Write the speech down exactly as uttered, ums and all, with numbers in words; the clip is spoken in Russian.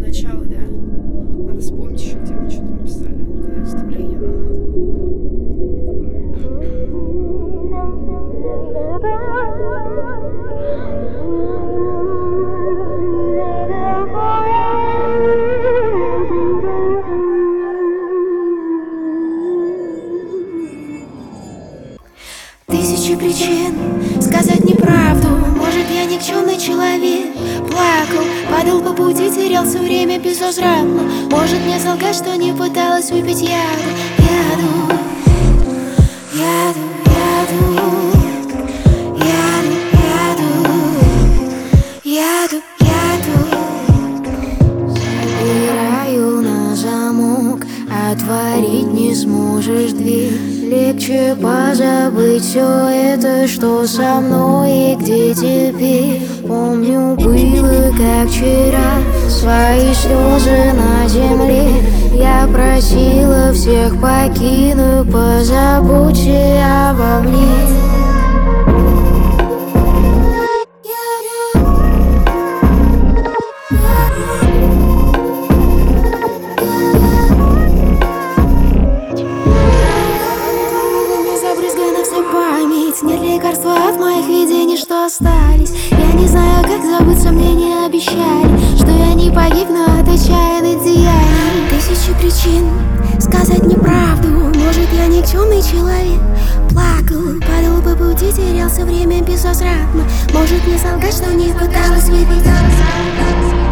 начало, да. Надо вспомнить еще, где мы что-то написали. Когда вступление. Тысячи причин сказать неправду. Может, я никчемный человек. Плакал, падал по пути, терялся время безвозвратно. Может, мне солгать, что не пыталась выпить яду. Яду, яду, яду, яду, яду, яду, яду. Забираю на замок, отворить не сможешь дверь. Легче позабыть все это, что со мной и где теперь. Помню, было как вчера, свои слезы на земле. Я просила всех покинуть, позаботься обо мне. Нет лекарства от моих видений, что остались. Я не знаю, как забыться, мне не обещали, что я не погибну от отчаянных деяний. Тысячи причин сказать неправду. Может, я никчемный человек. Плакал, падал по пути, терялся время безвозвратно. Может, не солгать, что не пыталась выпить.